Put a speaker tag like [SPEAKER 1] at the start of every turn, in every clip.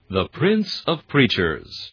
[SPEAKER 1] The Prince of Preachers.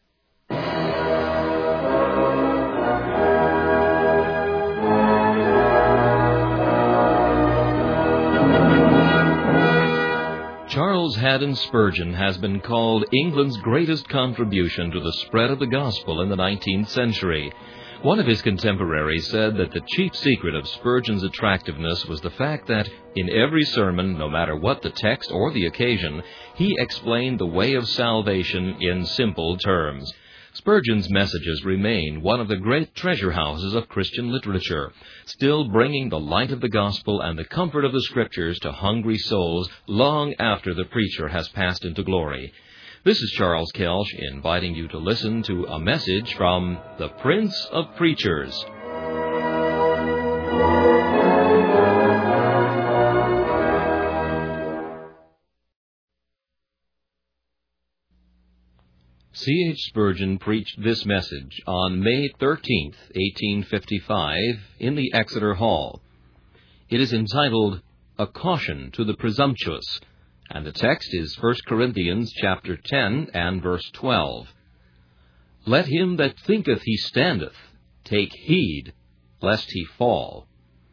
[SPEAKER 1] Charles Haddon Spurgeon has been called England's greatest contribution to the spread of the gospel in the 19th century. One of his contemporaries said that the chief secret of Spurgeon's attractiveness was the fact that, in every sermon, no matter what the text or the occasion, he explained the way of salvation in simple terms. Spurgeon's messages remain one of the great treasure houses of Christian literature, still bringing the light of the gospel and the comfort of the Scriptures to hungry souls long after the preacher has passed into glory. This is Charles Kelsch inviting you to listen to a message from the Prince of Preachers. C.H. Spurgeon preached this message on May 13th, 1855, in the Exeter Hall. It is entitled, A Caution to the Presumptuous, and the text is 1 Corinthians chapter 10 and verse 12. Let him that thinketh he standeth take heed, lest he fall.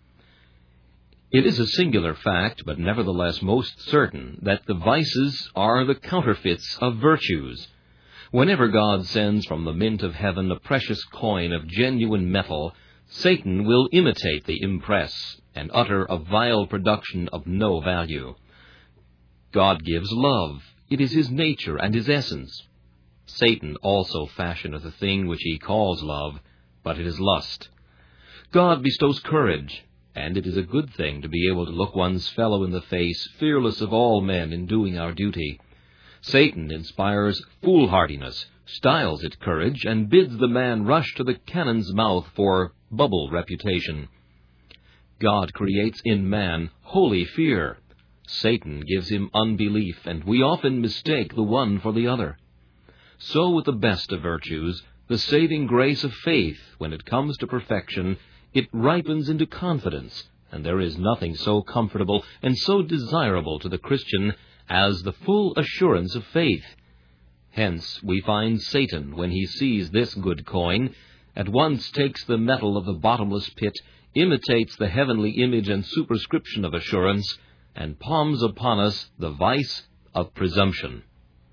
[SPEAKER 1] It is a singular fact, but nevertheless most certain, that the vices are the counterfeits of virtues. Whenever God sends from the mint of heaven a precious coin of genuine metal, Satan will imitate the impress and utter a vile production of no value. God gives love. It is his nature and his essence. Satan also fashioneth a thing which he calls love, but it is lust. God bestows courage, and it is a good thing to be able to look one's fellow in the face, fearless of all men in doing our duty. Satan inspires foolhardiness, styles it courage, and bids the man rush to the cannon's mouth for bubble reputation. God creates in man holy fear. Satan gives him unbelief, and we often mistake the one for the other. So with the best of virtues, the saving grace of faith, when it comes to perfection, it ripens into confidence, and there is nothing so comfortable and so desirable to the Christian as the full assurance of faith. Hence we find Satan, when he sees this good coin, at once takes the metal of the bottomless pit, imitates the heavenly image and superscription of assurance, and palms upon us the vice of presumption.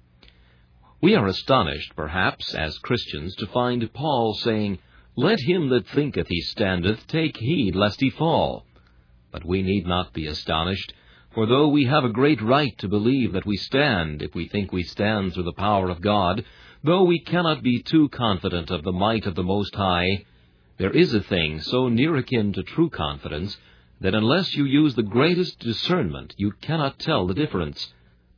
[SPEAKER 1] We are astonished, perhaps, as Christians, to find Paul saying, Let him that thinketh he standeth take heed lest he fall. But we need not be astonished, for though we have a great right to believe that we stand, if we think we stand through the power of God, though we cannot be too confident of the might of the Most High, there is a thing so near akin to true confidence that unless you use the greatest discernment, you cannot tell the difference.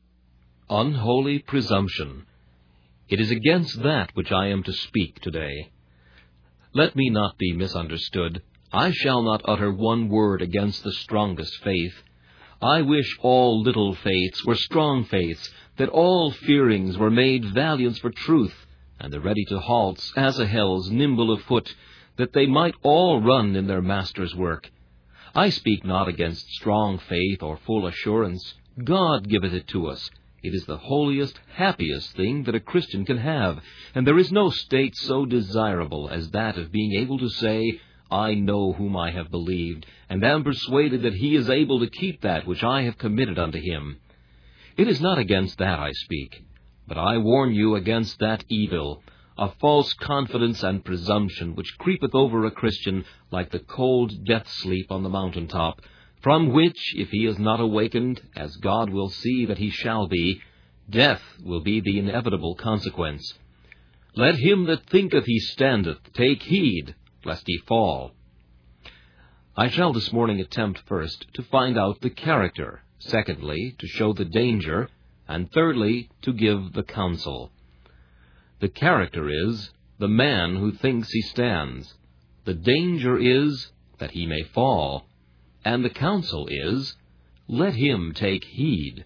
[SPEAKER 1] Unholy presumption. It is against that which I am to speak today. Let me not be misunderstood. I shall not utter one word against the strongest faith. I wish all little faiths were strong faiths, that all fearings were made valiants for truth, and the ready to halts, as a hell's nimble of foot, that they might all run in their Master's work. I speak not against strong faith or full assurance. God giveth it to us. It is the holiest, happiest thing that a Christian can have, and there is no state so desirable as that of being able to say, I know whom I have believed, and am persuaded that he is able to keep that which I have committed unto him. It is not against that I speak, but I warn you against that evil, a false confidence and presumption which creepeth over a Christian like the cold death-sleep on the mountain-top, from which, if he is not awakened, as God will see that he shall be, death will be the inevitable consequence. Let him that thinketh he standeth take heed, lest he fall. I shall this morning attempt first to find out the character, secondly, to show the danger, and thirdly, to give the counsel. The character is the man who thinks he stands. The danger is that he may fall. And the counsel is, let him take heed.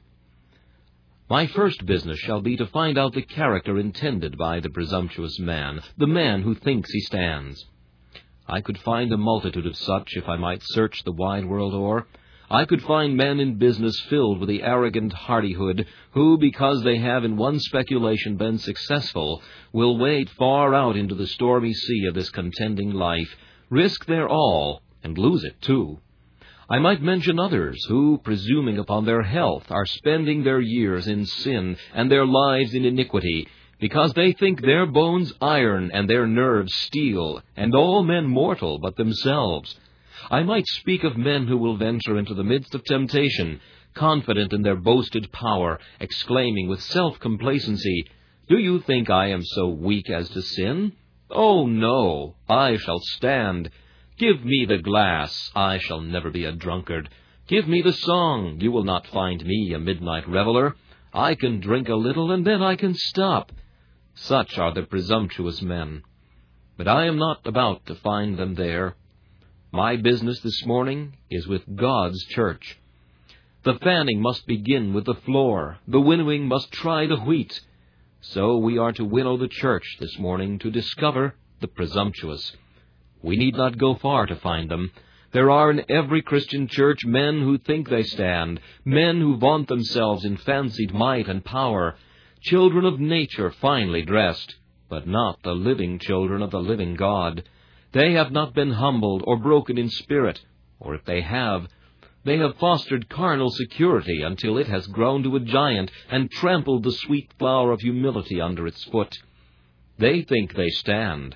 [SPEAKER 1] My first business shall be to find out the character intended by the presumptuous man, the man who thinks he stands. I could find a multitude of such if I might search the wide world o'er. I could find men in business filled with the arrogant hardihood who, because they have in one speculation been successful, will wade far out into the stormy sea of this contending life, risk their all, and lose it too. I might mention others who, presuming upon their health, are spending their years in sin and their lives in iniquity, because they think their bones iron and their nerves steel, and all men mortal but themselves. I might speak of men who will venture into the midst of temptation, confident in their boasted power, exclaiming with self-complacency, "Do you think I am so weak as to sin? Oh, no, I shall stand. Give me the glass, I shall never be a drunkard. Give me the song, you will not find me a midnight reveler. I can drink a little, and then I can stop." Such are the presumptuous men. But I am not about to find them there. My business this morning is with God's church. The fanning must begin with the floor. The winnowing must try the wheat. So we are to winnow the church this morning to discover the presumptuous. We need not go far to find them. There are in every Christian church men who think they stand, men who vaunt themselves in fancied might and power, children of nature finely dressed, but not the living children of the living God. They have not been humbled or broken in spirit, or if they have fostered carnal security until it has grown to a giant and trampled the sweet flower of humility under its foot. They think they stand.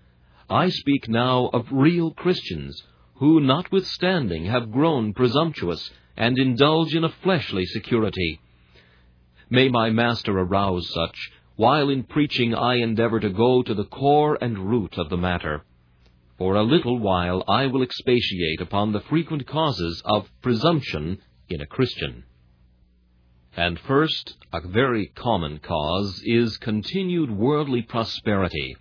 [SPEAKER 1] I speak now of real Christians, who, notwithstanding, have grown presumptuous and indulge in a fleshly security. May my Master arouse such, while in preaching I endeavor to go to the core and root of the matter. For a little while I will expatiate upon the frequent causes of presumption in a Christian. And first, a very common cause is continued worldly prosperity.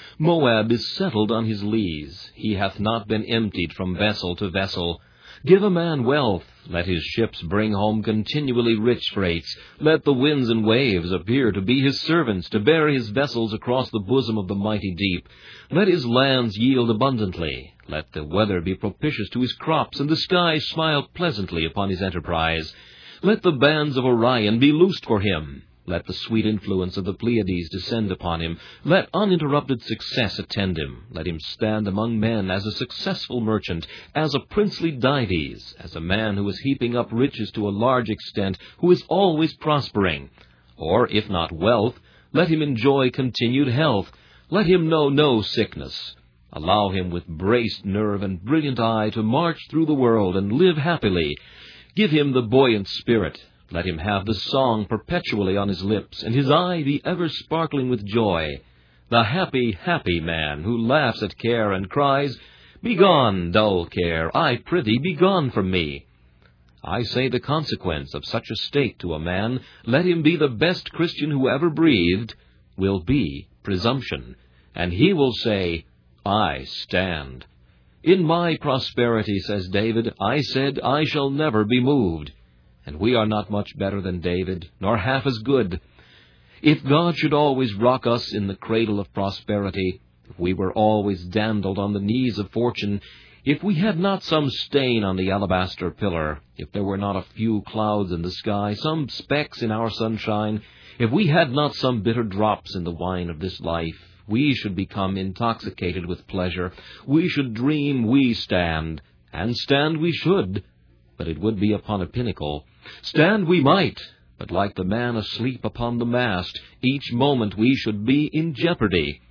[SPEAKER 1] Moab is settled on his lees. He hath not been emptied from vessel to vessel. Give a man wealth. Let his ships bring home continually rich freights. Let the winds and waves appear to be his servants, to bear his vessels across the bosom of the mighty deep. Let his lands yield abundantly. Let the weather be propitious to his crops, and the skies smile pleasantly upon his enterprise. Let the bands of Orion be loosed for him. Let the sweet influence of the Pleiades descend upon him. Let uninterrupted success attend him. Let him stand among men as a successful merchant, as a princely Dives, as a man who is heaping up riches to a large extent, who is always prospering. Or, if not wealth, let him enjoy continued health. Let him know no sickness. Allow him with braced nerve and brilliant eye to march through the world and live happily. Give him the buoyant spirit. Let him have the song perpetually on his lips, and his eye be ever sparkling with joy. The happy, happy man who laughs at care and cries, "Begone, dull care, I prithee, begone from me." I say the consequence of such a state to a man, let him be the best Christian who ever breathed, will be presumption, and he will say, "I stand. In my prosperity," says David, "I said, I shall never be moved." And we are not much better than David, nor half as good. If God should always rock us in the cradle of prosperity, if we were always dandled on the knees of fortune, if we had not some stain on the alabaster pillar, if there were not a few clouds in the sky, some specks in our sunshine, if we had not some bitter drops in the wine of this life, we should become intoxicated with pleasure. We should dream we stand, and stand we should, but it would be upon a pinnacle. Stand we might, but like the man asleep upon the mast, each moment we should be in jeopardy.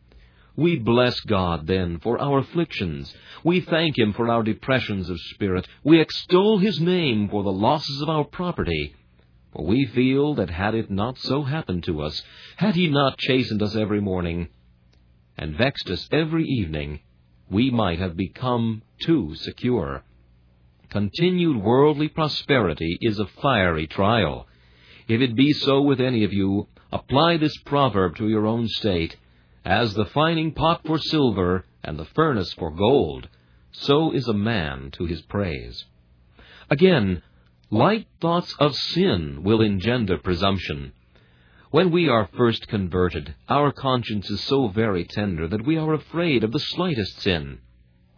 [SPEAKER 1] We bless God, then, for our afflictions. We thank Him for our depressions of spirit. We extol His name for the losses of our property. For we feel that had it not so happened to us, had He not chastened us every morning, and vexed us every evening, we might have become too secure. Continued worldly prosperity is a fiery trial. If it be so with any of you, apply this proverb to your own state. As the fining pot for silver and the furnace for gold, so is a man to his praise. Again, light thoughts of sin will engender presumption. When we are first converted, our conscience is so very tender that we are afraid of the slightest sin.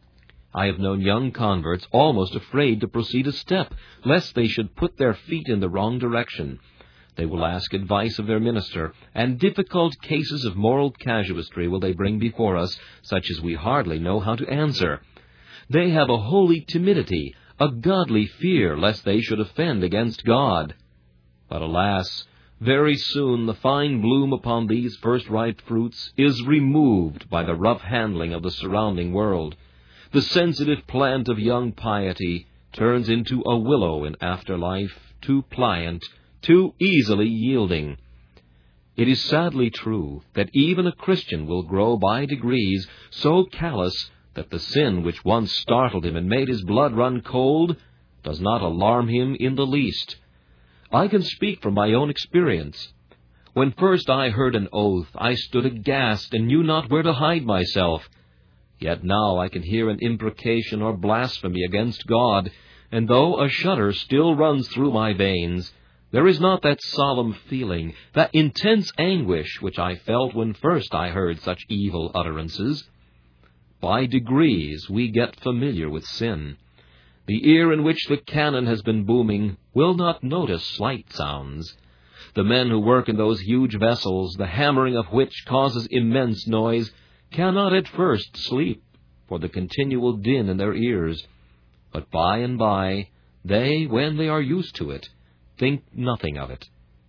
[SPEAKER 1] I have known young converts almost afraid to proceed a step, lest they should put their feet in the wrong direction. They will ask advice of their minister, and difficult cases of moral casuistry will they bring before us, such as we hardly know how to answer. They have a holy timidity, a godly fear, lest they should offend against God. But alas, very soon the fine bloom upon these first-ripe fruits is removed by the rough handling of the surrounding world. The sensitive plant of young piety turns into a willow in after life, too pliant, too easily yielding. It is sadly true that even a Christian will grow by degrees so callous that the sin which once startled him and made his blood run cold does not alarm him in the least. I can speak from my own experience. When first I heard an oath, I stood aghast and knew not where to hide myself. Yet now I can hear an imprecation or blasphemy against God, and though a shudder still runs through my veins, there is not that solemn feeling, that intense anguish which I felt when first I heard such evil utterances. By degrees we get familiar with sin. The ear in which the cannon has been booming will not notice slight sounds. The men who work in those huge vessels, the hammering of which causes immense noise, cannot at first sleep for the continual din in their ears. But by and by, they, when they are used to it, think nothing of it.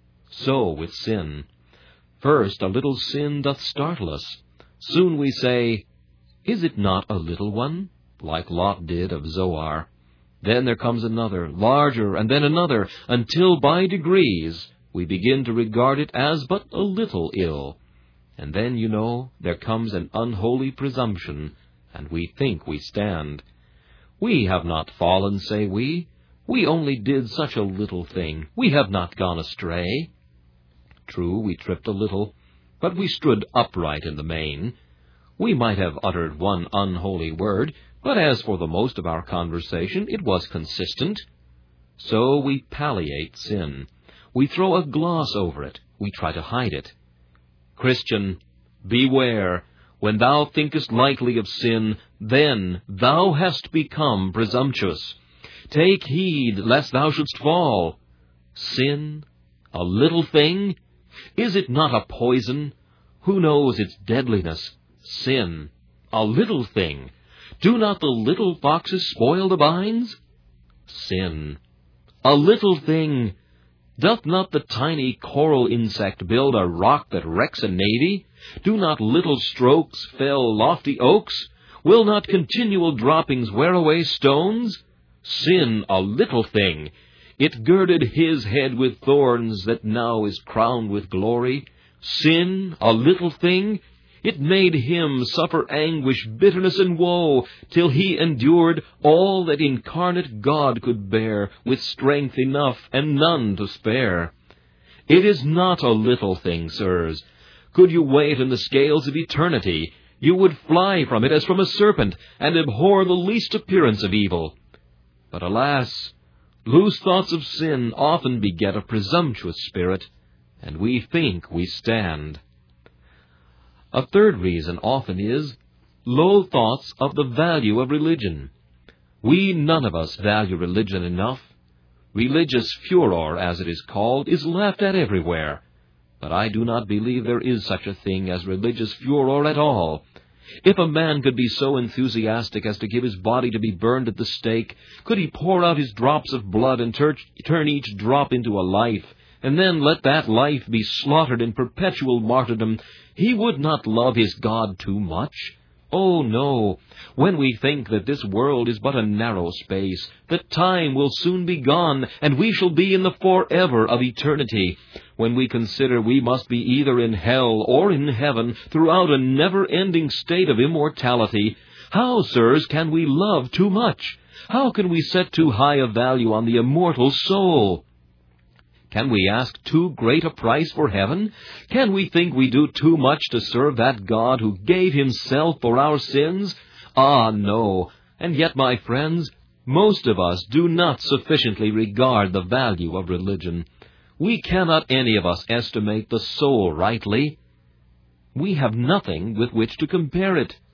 [SPEAKER 1] So with sin. First a little sin doth startle us. Soon we say, "Is it not a little one?" like Lot did of Zoar. Then there comes another, larger, and then another, until by degrees we begin to regard it as but a little ill. And then, you know, there comes an unholy presumption, and we think we stand. We have not fallen, say we. We only did such a little thing. We have not gone astray. True, we tripped a little, but we stood upright in the main. We might have uttered one unholy word, but as for the most of our conversation, it was consistent. So we palliate sin. We throw a gloss over it. We try to hide it. Christian, beware. When thou thinkest lightly of sin, then thou hast become presumptuous. Take heed lest thou shouldst fall. Sin, a little thing? Is it not a poison? Who knows its deadliness? Sin, a little thing. Do not the little foxes spoil the vines? Sin, a little thing. Doth not the tiny coral insect build a rock that wrecks a navy? Do not little strokes fell lofty oaks? Will not continual droppings wear away stones? Sin, a little thing. It girded his head with thorns that now is crowned with glory. Sin, a little thing. It made him suffer anguish, bitterness, and woe, till he endured all that incarnate God could bear, with strength enough and none to spare. It is not a little thing, sirs. Could you weigh it in the scales of eternity, you would fly from it as from a serpent, and abhor the least appearance of evil. But alas, loose thoughts of sin often beget a presumptuous spirit, and we think we stand. A third reason often is low thoughts of the value of religion. We none of us value religion enough. Religious furor, as it is called, is laughed at everywhere. But I do not believe there is such a thing as religious furor at all. If a man could be so enthusiastic as to give his body to be burned at the stake, could he pour out his drops of blood and turn each drop into a life, and then let that life be slaughtered in perpetual martyrdom, he would not love his God too much. Oh, no. When we think that this world is but a narrow space, that time will soon be gone, and we shall be in the forever of eternity, when we consider we must be either in hell or in heaven throughout a never-ending state of immortality, how, sirs, can we love too much? How can we set too high a value on the immortal soul? Can we ask too great a price for heaven? Can we think we do too much to serve that God who gave himself for our sins? Ah, no. And yet, my friends, most of us do not sufficiently regard the value of religion. We cannot any of us estimate the soul rightly. We have nothing with which to compare it.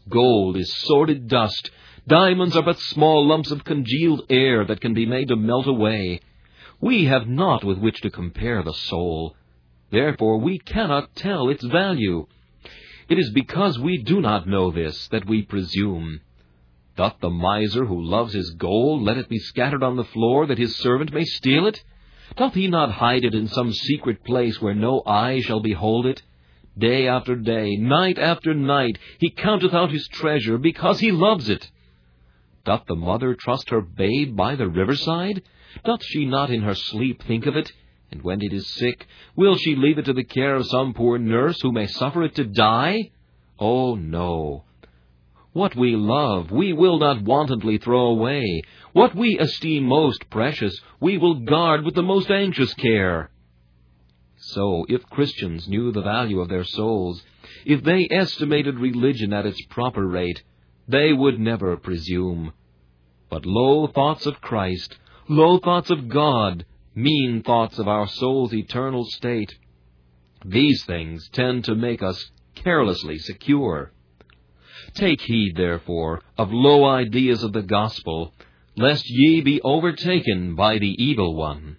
[SPEAKER 1] Gold is sordid dust. Diamonds are but small lumps of congealed air that can be made to melt away. We have naught with which to compare the soul. Therefore we cannot tell its value. It is because we do not know this that we presume. Doth the miser who loves his gold let it be scattered on the floor, that his servant may steal it? Doth he not hide it in some secret place where no eye shall behold it? Day after day, night after night, he counteth out his treasure, because he loves it. Doth the mother trust her babe by the riverside? Doth she not in her sleep think of it? And when it is sick, will she leave it to the care of some poor nurse who may suffer it to die? Oh, no. What we love, we will not wantonly throw away. What we esteem most precious, we will guard with the most anxious care. So, if Christians knew the value of their souls, if they estimated religion at its proper rate, they would never presume. But low thoughts of Christ, low thoughts of God, mean thoughts of our soul's eternal state, these things tend to make us carelessly secure. Take heed, therefore, of low ideas of the gospel, lest ye be overtaken by the evil one.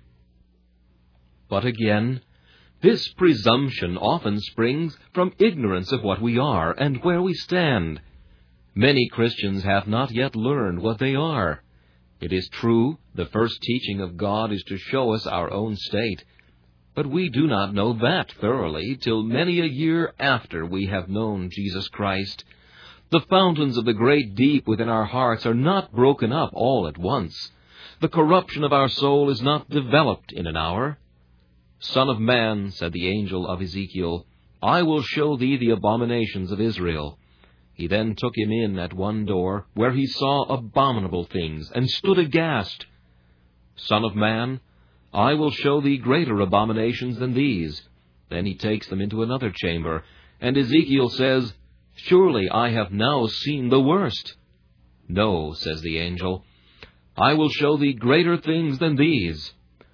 [SPEAKER 1] But again, this presumption often springs from ignorance of what we are and where we stand. Many Christians have not yet learned what they are. It is true, the first teaching of God is to show us our own state, but we do not know that thoroughly till many a year after we have known Jesus Christ. The fountains of the great deep within our hearts are not broken up all at once. The corruption of our soul is not developed in an hour. Son of man, said the angel of Ezekiel, I will show thee the abominations of Israel. He then took him in at one door, where he saw abominable things, and stood aghast. Son of man, I will show thee greater abominations than these. Then he takes them into another chamber, and Ezekiel says, Surely I have now seen the worst. No, says the angel, I will show thee greater things than these.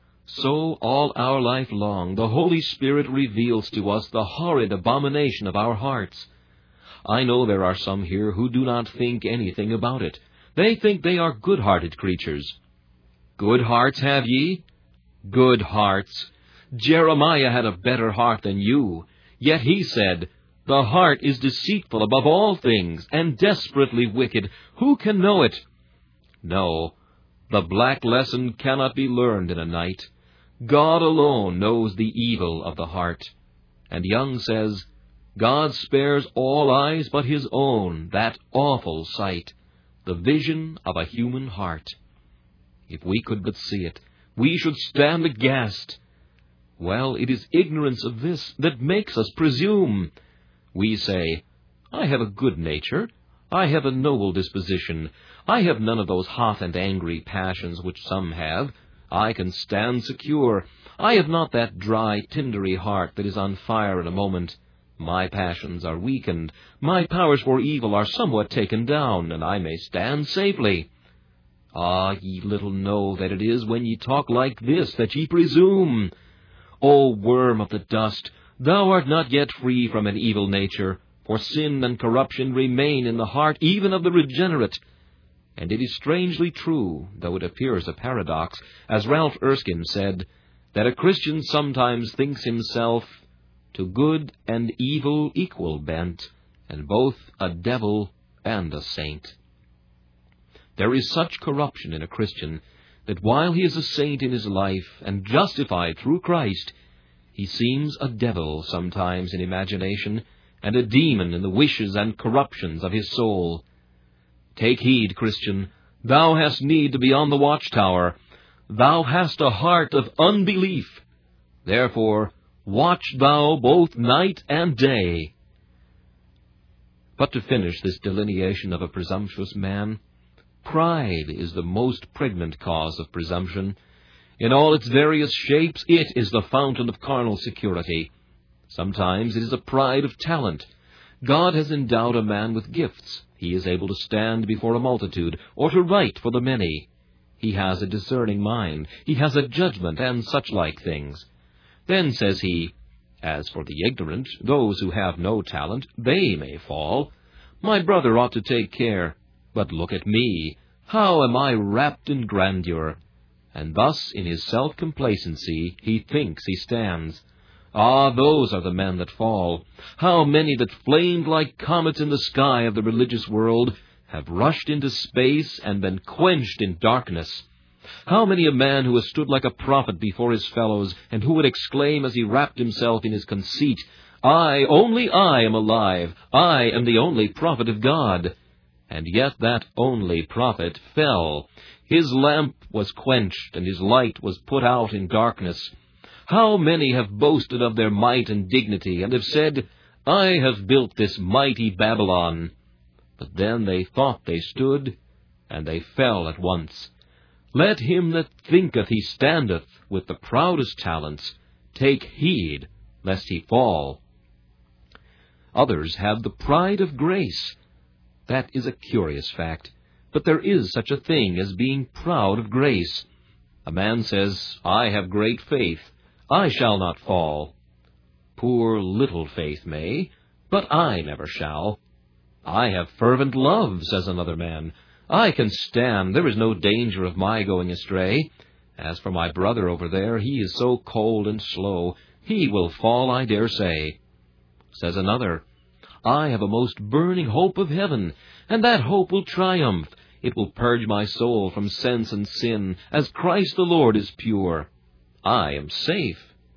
[SPEAKER 1] So all our life long the Holy Spirit reveals to us the horrid abomination of our hearts. I know there are some here who do not think anything about it. They think they are good-hearted creatures. Good hearts have ye? Good hearts. Jeremiah had a better heart than you. Yet he said, The heart is deceitful above all things, and desperately wicked. Who can know it? No, the black lesson cannot be learned in a night. God alone knows the evil of the heart. And Young says, God spares all eyes but his own, that awful sight, the vision of a human heart. If we could but see it, we should stand aghast. Well, it is ignorance of this that makes us presume. We say, I have a good nature, I have a noble disposition, I have none of those hot and angry passions which some have, I can stand secure, I have not that dry, tindery heart that is on fire in a moment. My passions are weakened, my powers for evil are somewhat taken down, and I may stand safely. Ah, ye little know that it is when ye talk like this that ye presume. O worm of the dust, thou art not yet free from an evil nature, for sin and corruption remain in the heart even of the regenerate. And it is strangely true, though it appears a paradox, as Ralph Erskine said, that a Christian sometimes thinks himself to good and evil equal bent, and both a devil and a saint. There is such corruption in a Christian that while he is a saint in his life and justified through Christ, he seems a devil sometimes in imagination, and a demon in the wishes and corruptions of his soul. Take heed, Christian, thou hast need to be on the watchtower. Thou hast a heart of unbelief. Therefore, watch thou both night and day. But to finish this delineation of a presumptuous man, pride is the most pregnant cause of presumption. In all its various shapes, it is the fountain of carnal security. Sometimes it is a pride of talent. God has endowed a man with gifts. He is able to stand before a multitude, or to write for the many. He has a discerning mind. He has a judgment, and such like things. Then says he, As for the ignorant, those who have no talent, they may fall. My brother ought to take care. But look at me. How am I wrapped in grandeur? And thus in his self-complacency he thinks he stands. Ah, those are the men that fall. How many that flamed like comets in the sky of the religious world have rushed into space and been quenched in darkness. How many a man who has stood like a prophet before his fellows, and who would exclaim as he wrapped himself in his conceit, I, only I am alive, I am the only prophet of God. And yet that only prophet fell. His lamp was quenched, and his light was put out in darkness. How many have boasted of their might and dignity, and have said, I have built this mighty Babylon. But then they thought they stood, and they fell at once. Let him that thinketh he standeth with the proudest talents take heed lest he fall. Others have the pride of grace. That is a curious fact, but there is such a thing as being proud of grace. A man says, I have great faith, I shall not fall. Poor little faith may, but I never shall. I have fervent love, says another man. I can stand, there is no danger of my going astray. As for my brother over there, he is so cold and slow, he will fall, I dare say. Says another, I have a most burning hope of heaven, and that hope will triumph. It will purge my soul from sense and sin, as Christ the Lord is pure. I am safe.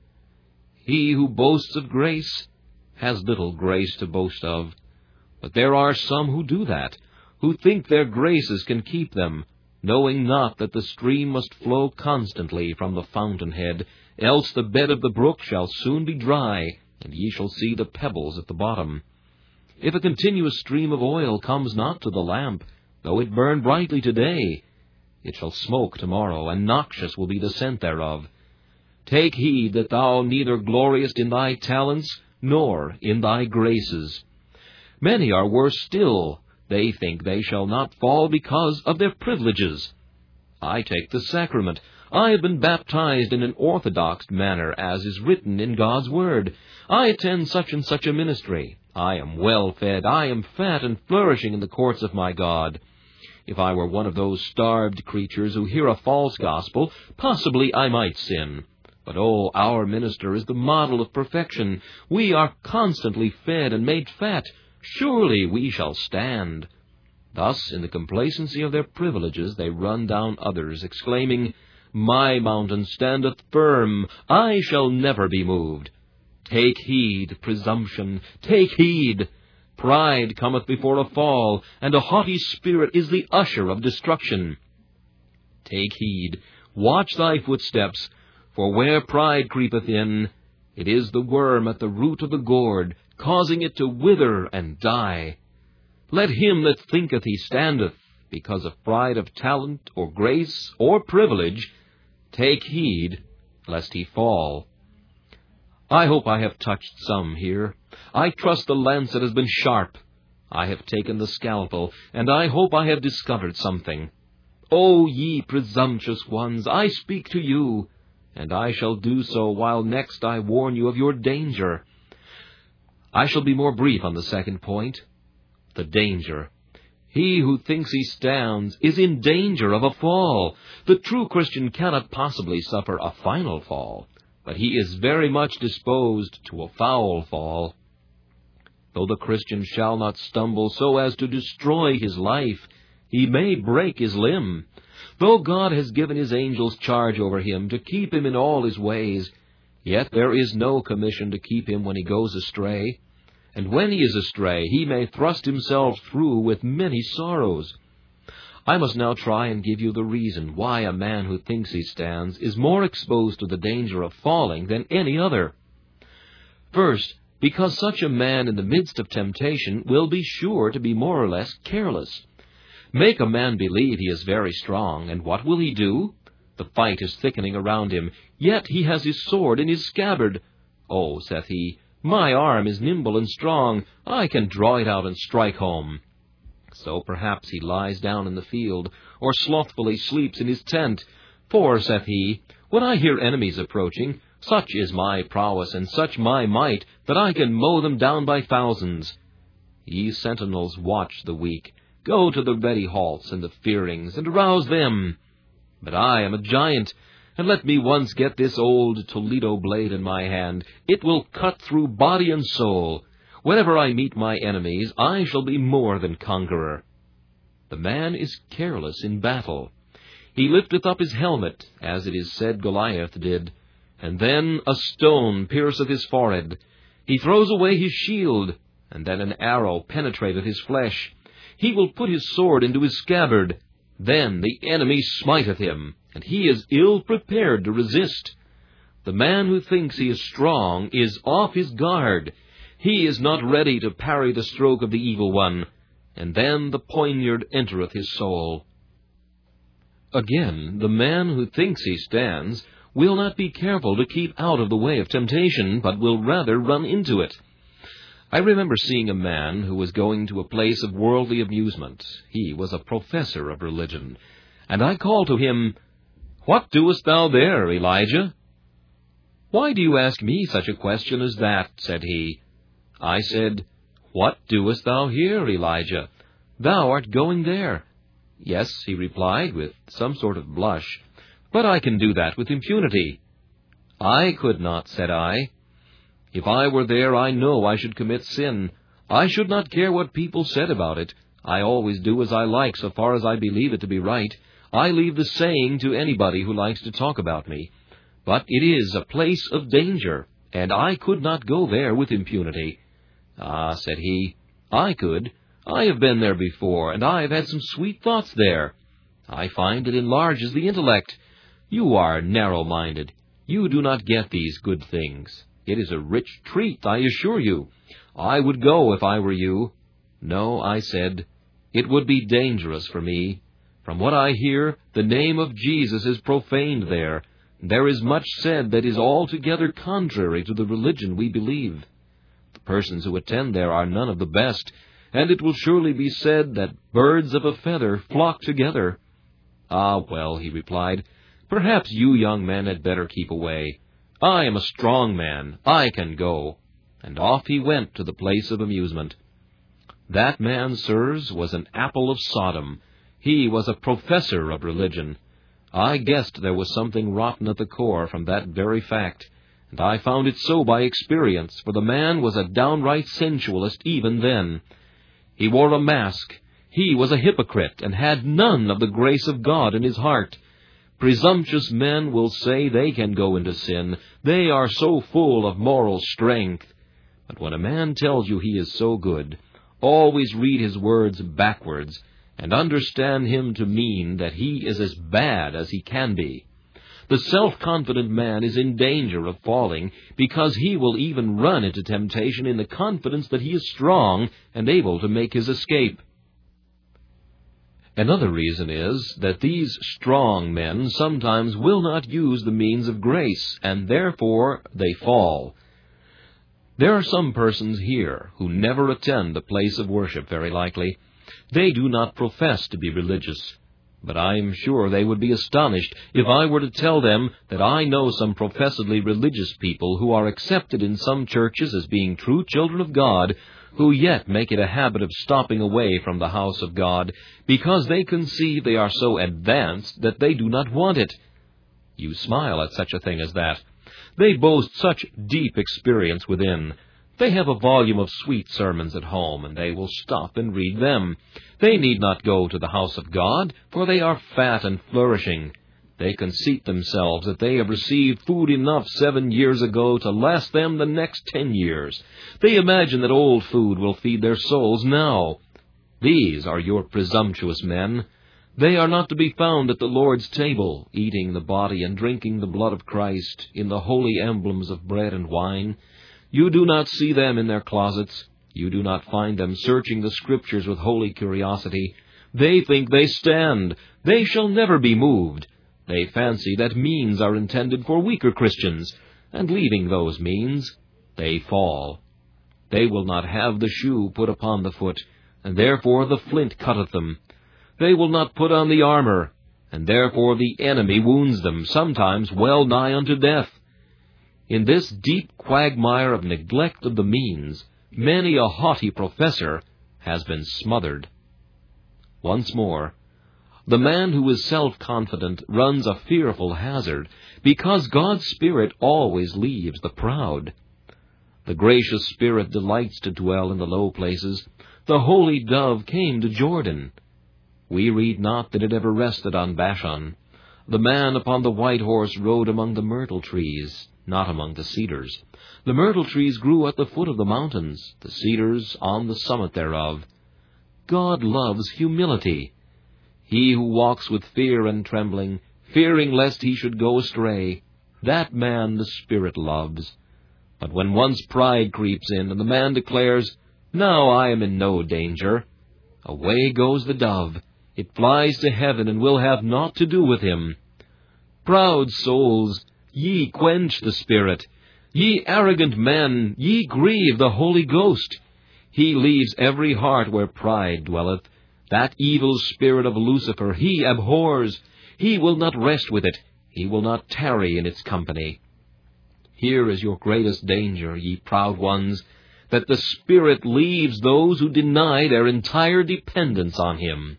[SPEAKER 1] He who boasts of grace has little grace to boast of. But there are some who do that, who think their graces can keep them, knowing not that the stream must flow constantly from the fountainhead, else the bed of the brook shall soon be dry, and ye shall see the pebbles at the bottom. If a continuous stream of oil comes not to the lamp, though it burn brightly today, it shall smoke tomorrow, and noxious will be the scent thereof. Take heed that thou neither gloriest in thy talents, nor in thy graces. Many are worse still. They think they shall not fall because of their privileges. I take the sacrament. I have been baptized in an orthodox manner, as is written in God's Word. I attend such and such a ministry. I am well fed. I am fat and flourishing in the courts of my God. If I were one of those starved creatures who hear a false gospel, possibly I might sin. But, oh, our minister is the model of perfection. We are constantly fed and made fat. Surely we shall stand. Thus, in the complacency of their privileges, they run down others, exclaiming, My mountain standeth firm, I shall never be moved. Take heed, presumption, take heed. Pride cometh before a fall, and a haughty spirit is the usher of destruction. Take heed, watch thy footsteps, for where pride creepeth in, it is the worm at the root of the gourd, causing it to wither and die. Let him that thinketh he standeth, because of pride of talent, or grace, or privilege, take heed lest he fall. I hope I have touched some here. I trust the lancet has been sharp. I have taken the scalpel, and I hope I have discovered something. O ye presumptuous ones, I speak to you, and I shall do so while next I warn you of your danger. I shall be more brief on the second point, the danger. He who thinks he stands is in danger of a fall. The true Christian cannot possibly suffer a final fall, but he is very much disposed to a foul fall. Though the Christian shall not stumble so as to destroy his life, he may break his limb. Though God has given his angels charge over him to keep him in all his ways, yet there is no commission to keep him when he goes astray. And when he is astray, he may thrust himself through with many sorrows. I must now try and give you the reason why a man who thinks he stands is more exposed to the danger of falling than any other. First, because such a man in the midst of temptation will be sure to be more or less careless. Make a man believe he is very strong, and what will he do? The fight is thickening around him, yet he has his sword in his scabbard. Oh, saith he, my arm is nimble and strong, I can draw it out and strike home. So perhaps he lies down in the field, or slothfully sleeps in his tent. For, saith he, when I hear enemies approaching, such is my prowess and such my might, that I can mow them down by thousands. Ye sentinels, watch the weak. Go to the ready halts and the fearings, and arouse them. But I am a giant, and let me once get this old Toledo blade in my hand. It will cut through body and soul. Whenever I meet my enemies, I shall be more than conqueror. The man is careless in battle. He lifteth up his helmet, as it is said Goliath did, and then a stone pierceth his forehead. He throws away his shield, and then an arrow penetrateth his flesh. He will put his sword into his scabbard. Then the enemy smiteth him, and he is ill prepared to resist. The man who thinks he is strong is off his guard. He is not ready to parry the stroke of the evil one, and then the poniard entereth his soul. Again, the man who thinks he stands will not be careful to keep out of the way of temptation, but will rather run into it. I remember seeing a man who was going to a place of worldly amusement. He was a professor of religion, and I called to him, "What doest thou there, Elijah?" "Why do you ask me such a question as that?" said he. I said, "What doest thou here, Elijah? Thou art going there." "Yes," he replied, with some sort of blush, "but I can do that with impunity." "I could not," said I. "If I were there, I know I should commit sin. I should not care what people said about it. I always do as I like, so far as I believe it to be right. I leave the saying to anybody who likes to talk about me. But it is a place of danger, and I could not go there with impunity." "Ah," said he, "I could. I have been there before, and I have had some sweet thoughts there. I find it enlarges the intellect. You are narrow-minded. You do not get these good things. It is a rich treat, I assure you. I would go if I were you." "No," I said, "it would be dangerous for me. From what I hear, the name of Jesus is profaned there. There is much said that is altogether contrary to the religion we believe. The persons who attend there are none of the best, and it will surely be said that birds of a feather flock together." "Ah, well," he replied, "perhaps you young men had better keep away. I am a strong man. I can go." And off he went to the place of amusement. That man, sirs, was an apple of Sodom. He was a professor of religion. I guessed there was something rotten at the core from that very fact, and I found it so by experience, for the man was a downright sensualist even then. He wore a mask. He was a hypocrite, and had none of the grace of God in his heart. Presumptuous men will say they can go into sin. They are so full of moral strength. But when a man tells you he is so good, always read his words backwards, and understand him to mean that he is as bad as he can be. The self-confident man is in danger of falling, because he will even run into temptation in the confidence that he is strong and able to make his escape. Another reason is that these strong men sometimes will not use the means of grace, and therefore they fall. There are some persons here who never attend the place of worship, very likely. They do not profess to be religious, but I am sure they would be astonished if I were to tell them that I know some professedly religious people who are accepted in some churches as being true children of God, who yet make it a habit of stopping away from the house of God, because they conceive they are so advanced that they do not want it. You smile at such a thing as that. They boast such deep experience within. They have a volume of sweet sermons at home, and they will stop and read them. They need not go to the house of God, for they are fat and flourishing. They conceit themselves that they have received food enough 7 years ago to last them the next 10 years. They imagine that old food will feed their souls now. These are your presumptuous men. They are not to be found at the Lord's table, eating the body and drinking the blood of Christ in the holy emblems of bread and wine. You do not see them in their closets. You do not find them searching the Scriptures with holy curiosity. They think they stand. They shall never be moved. They fancy that means are intended for weaker Christians, and leaving those means, they fall. They will not have the shoe put upon the foot, and therefore the flint cutteth them. They will not put on the armor, and therefore the enemy wounds them, sometimes well nigh unto death. In this deep quagmire of neglect of the means, many a haughty professor has been smothered. Once more, the man who is self-confident runs a fearful hazard, because God's Spirit always leaves the proud. The gracious Spirit delights to dwell in the low places. The holy dove came to Jordan. We read not that it ever rested on Bashan. The man upon the white horse rode among the myrtle trees, not among the cedars. The myrtle trees grew at the foot of the mountains, the cedars on the summit thereof. God loves humility. He who walks with fear and trembling, fearing lest he should go astray, that man the Spirit loves. But when once pride creeps in, and the man declares, "Now I am in no danger," away goes the dove. It flies to heaven, and will have naught to do with him. Proud souls, ye quench the Spirit. Ye arrogant men, ye grieve the Holy Ghost. He leaves every heart where pride dwelleth. That evil spirit of Lucifer he abhors. He will not rest with it. He will not tarry in its company. Here is your greatest danger, ye proud ones, that the Spirit leaves those who deny their entire dependence on Him.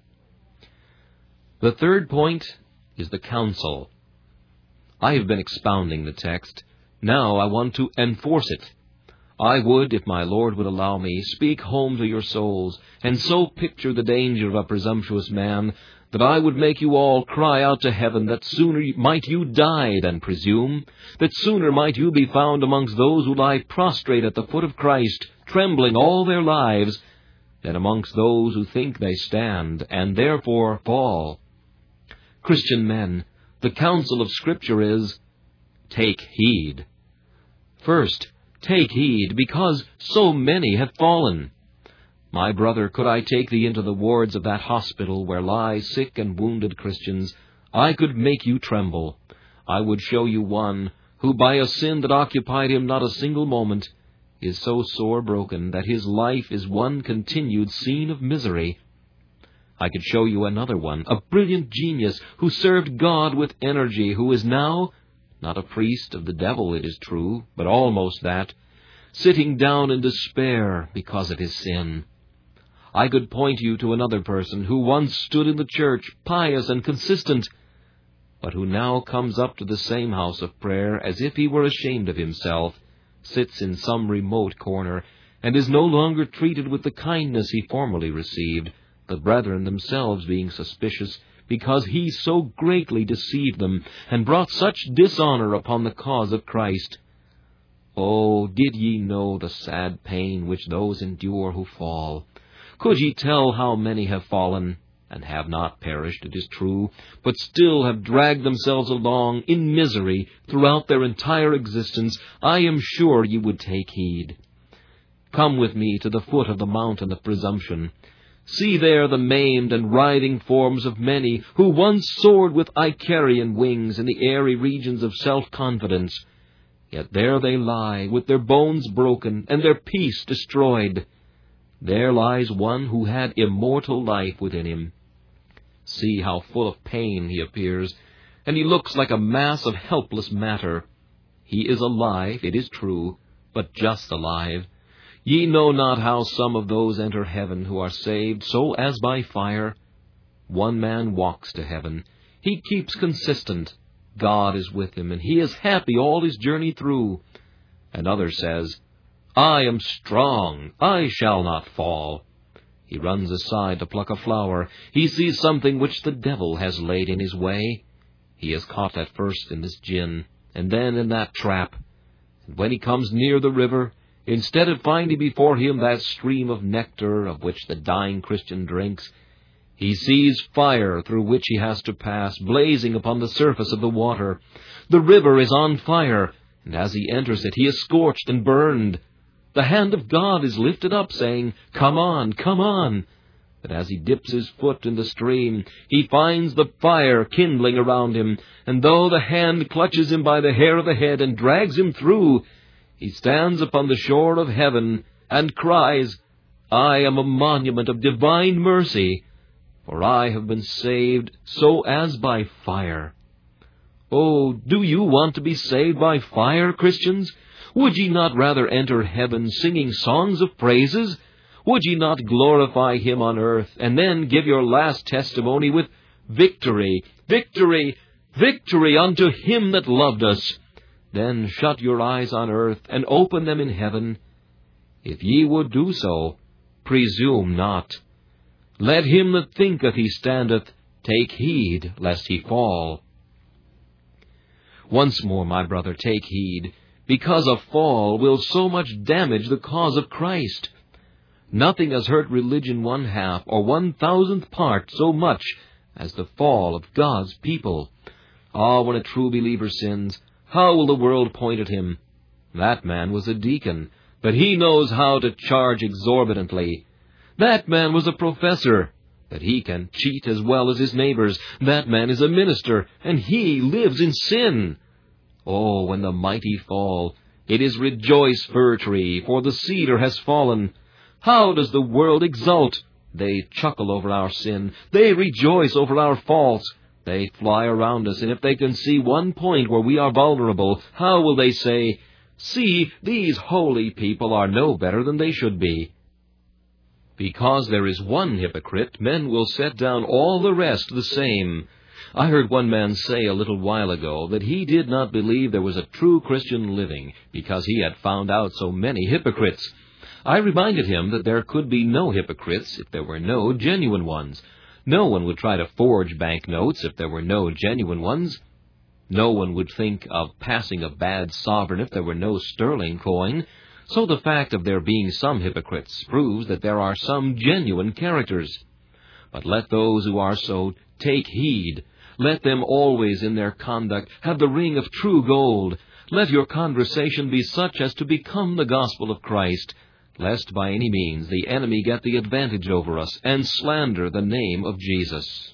[SPEAKER 1] The third point is the counsel. I have been expounding the text. Now I want to enforce it. I would, if my Lord would allow me, speak home to your souls, and so picture the danger of a presumptuous man, that I would make you all cry out to heaven that sooner might you die than presume, that sooner might you be found amongst those who lie prostrate at the foot of Christ, trembling all their lives, than amongst those who think they stand, and therefore fall. Christian men, the counsel of Scripture is, take heed. First, take heed, because so many have fallen. My brother, could I take thee into the wards of that hospital where lie sick and wounded Christians, I could make you tremble. I would show you one who, by a sin that occupied him not a single moment, is so sore broken that his life is one continued scene of misery. I could show you another one, a brilliant genius who served God with energy, who is now not a priest of the devil, it is true, but almost that, sitting down in despair because of his sin. I could point you to another person who once stood in the church, pious and consistent, but who now comes up to the same house of prayer as if he were ashamed of himself, sits in some remote corner, and is no longer treated with the kindness he formerly received, the brethren themselves being suspicious, because he so greatly deceived them, and brought such dishonor upon the cause of Christ. Oh, did ye know the sad pain which those endure who fall? Could ye tell how many have fallen, and have not perished, it is true, but still have dragged themselves along in misery throughout their entire existence, I am sure ye would take heed. Come with me to the foot of the mountain of presumption. See there the maimed and writhing forms of many who once soared with Icarian wings in the airy regions of self-confidence. Yet there they lie, with their bones broken and their peace destroyed. There lies one who had immortal life within him. See how full of pain he appears, and he looks like a mass of helpless matter. He is alive, it is true, but just alive. Ye know not how some of those enter heaven who are saved so as by fire. One man walks to heaven. He keeps consistent. God is with him, and he is happy all his journey through. Another says, I am strong. I shall not fall. He runs aside to pluck a flower. He sees something which the devil has laid in his way. He is caught at first in this gin, and then in that trap. And when he comes near the river, instead of finding before him that stream of nectar of which the dying Christian drinks, he sees fire through which he has to pass, blazing upon the surface of the water. The river is on fire, and as he enters it, he is scorched and burned. The hand of God is lifted up, saying, Come on, come on. But as he dips his foot in the stream, he finds the fire kindling around him, and though the hand clutches him by the hair of the head and drags him through, he stands upon the shore of heaven and cries, I am a monument of divine mercy, for I have been saved so as by fire. Oh, do you want to be saved by fire, Christians? Would ye not rather enter heaven singing songs of praises? Would ye not glorify him on earth, and then give your last testimony with victory, victory, victory unto him that loved us? Then shut your eyes on earth, and open them in heaven. If ye would do so, presume not. Let him that thinketh he standeth take heed lest he fall. Once more, my brother, take heed, because a fall will so much damage the cause of Christ. Nothing has hurt religion 1/2 or 1,000th part so much as the fall of God's people. When a true believer sins, how will the world point at him? That man was a deacon, but he knows how to charge exorbitantly. That man was a professor, but he can cheat as well as his neighbors. That man is a minister, and he lives in sin. When the mighty fall, it is rejoice, fir tree, for the cedar has fallen. How does the world exult? They chuckle over our sin. They rejoice over our faults. They fly around us, and if they can see one point where we are vulnerable, how will they say, "See, these holy people are no better than they should be"? Because there is one hypocrite, men will set down all the rest the same. I heard one man say a little while ago that he did not believe there was a true Christian living because he had found out so many hypocrites. I reminded him that there could be no hypocrites if there were no genuine ones. No one would try to forge banknotes if there were no genuine ones. No one would think of passing a bad sovereign if there were no sterling coin. So the fact of there being some hypocrites proves that there are some genuine characters. But let those who are so take heed. Let them always in their conduct have the ring of true gold. Let your conversation be such as to become the gospel of Christ, lest by any means the enemy get the advantage over us and slander the name of Jesus.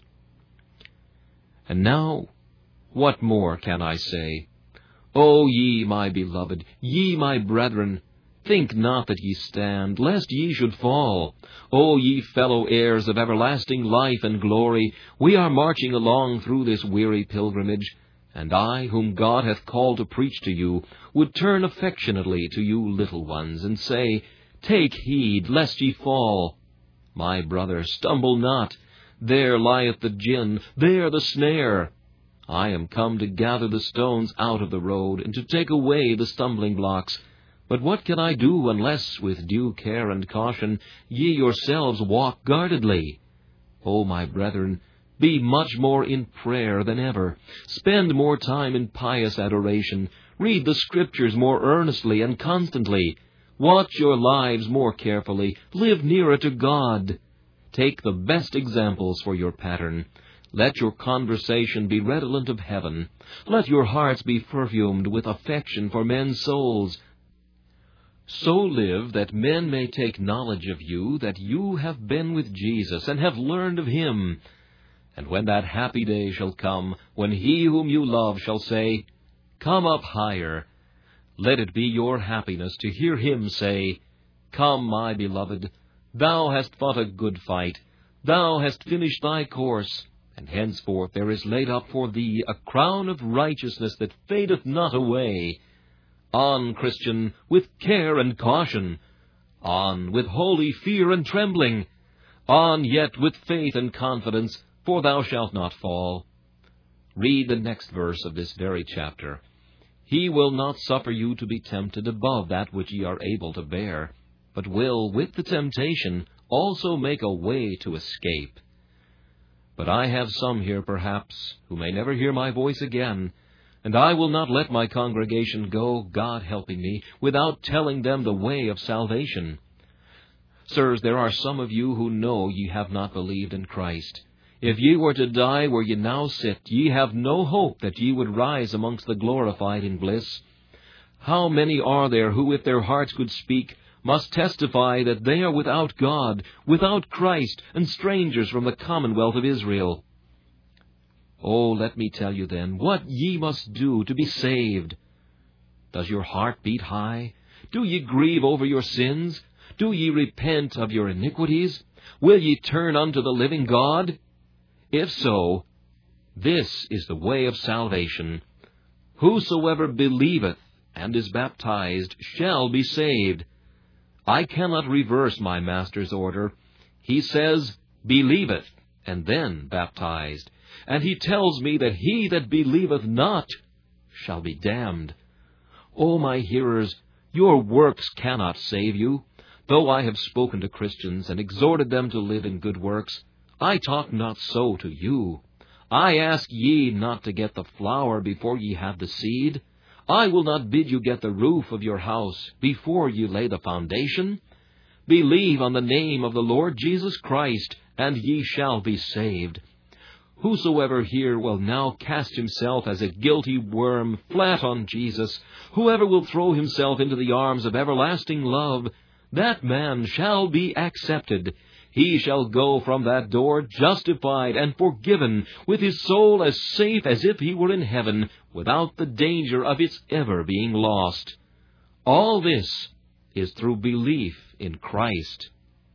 [SPEAKER 1] And now, what more can I say? O ye my beloved, ye my brethren, think not that ye stand, lest ye should fall. O ye fellow heirs of everlasting life and glory, we are marching along through this weary pilgrimage, and I, whom God hath called to preach to you, would turn affectionately to you little ones, and say, Take heed, lest ye fall. My brother, stumble not. There lieth the gin, there the snare. I am come to gather the stones out of the road, and to take away the stumbling blocks. But what can I do unless, with due care and caution, ye yourselves walk guardedly? O my brethren, be much more in prayer than ever. Spend more time in pious adoration. Read the Scriptures more earnestly and constantly. Watch your lives more carefully. Live nearer to God. Take the best examples for your pattern. Let your conversation be redolent of heaven. Let your hearts be perfumed with affection for men's souls. So live that men may take knowledge of you, that you have been with Jesus and have learned of him. And when that happy day shall come, when he whom you love shall say, Come up higher, let it be your happiness to hear him say, Come, my beloved, thou hast fought a good fight, thou hast finished thy course, and henceforth there is laid up for thee a crown of righteousness that fadeth not away. On, Christian, with care and caution. On, with holy fear and trembling. On, yet with faith and confidence, for thou shalt not fall. Read the next verse of this very chapter. He will not suffer you to be tempted above that which ye are able to bear, but will, with the temptation, also make a way to escape. But I have some here, perhaps, who may never hear my voice again, and I will not let my congregation go, God helping me, without telling them the way of salvation. Sirs, there are some of you who know ye have not believed in Christ. If ye were to die where ye now sit, ye have no hope that ye would rise amongst the glorified in bliss. How many are there who, if their hearts could speak, must testify that they are without God, without Christ, and strangers from the commonwealth of Israel? Oh, let me tell you then, what ye must do to be saved. Does your heart beat high? Do ye grieve over your sins? Do ye repent of your iniquities? Will ye turn unto the living God? If so, this is the way of salvation. Whosoever believeth and is baptized shall be saved. I cannot reverse my Master's order. He says, believeth, and then baptized. And he tells me that he that believeth not shall be damned. O my hearers, your works cannot save you. Though I have spoken to Christians and exhorted them to live in good works, I talk not so to you. I ask ye not to get the flower before ye have the seed. I will not bid you get the roof of your house before you lay the foundation. Believe on the name of the Lord Jesus Christ, and ye shall be saved. Whosoever here will now cast himself as a guilty worm flat on Jesus, whoever will throw himself into the arms of everlasting love, that man shall be accepted. He shall go from that door justified and forgiven, with his soul as safe as if he were in heaven, without the danger of its ever being lost. All this is through belief in Christ.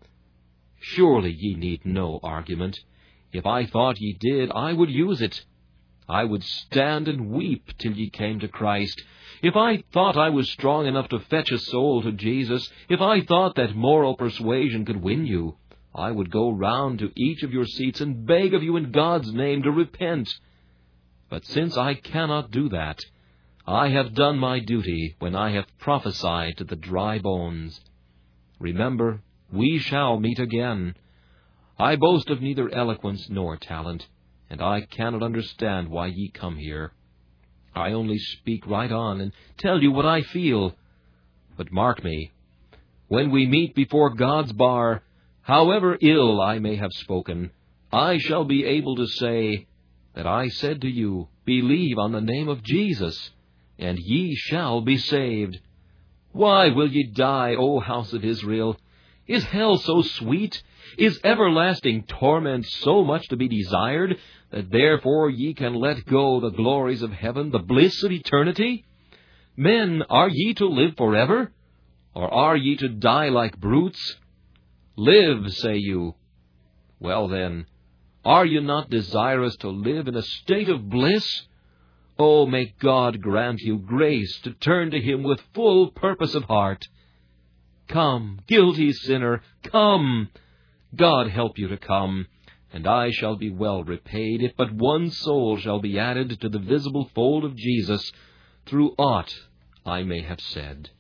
[SPEAKER 1] Surely ye need no argument. If I thought ye did, I would use it. I would stand and weep till ye came to Christ. If I thought I was strong enough to fetch a soul to Jesus, if I thought that moral persuasion could win you, I would go round to each of your seats and beg of you in God's name to repent. But since I cannot do that, I have done my duty when I have prophesied to the dry bones. Remember, we shall meet again. I boast of neither eloquence nor talent, and I cannot understand why ye come here. I only speak right on and tell you what I feel. But mark me, when we meet before God's bar, however ill I may have spoken, I shall be able to say that I said to you, believe on the name of Jesus, and ye shall be saved. Why will ye die, O house of Israel? Is hell so sweet? Is everlasting torment so much to be desired, that therefore ye can let go the glories of heaven, the bliss of eternity? Men, are ye to live forever? Or are ye to die like brutes? Live, say you. Well then, are you not desirous to live in a state of bliss? Oh, may God grant you grace to turn to Him with full purpose of heart. Come, guilty sinner, come. God help you to come, and I shall be well repaid if but one soul shall be added to the visible fold of Jesus through aught I may have said.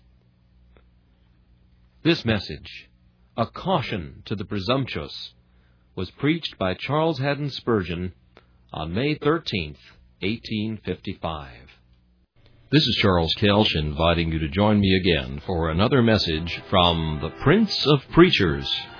[SPEAKER 1] This message, A Caution to the Presumptuous, was preached by Charles Haddon Spurgeon on May 13th, 1855. This is Charles Kelch inviting you to join me again for another message from the Prince of Preachers,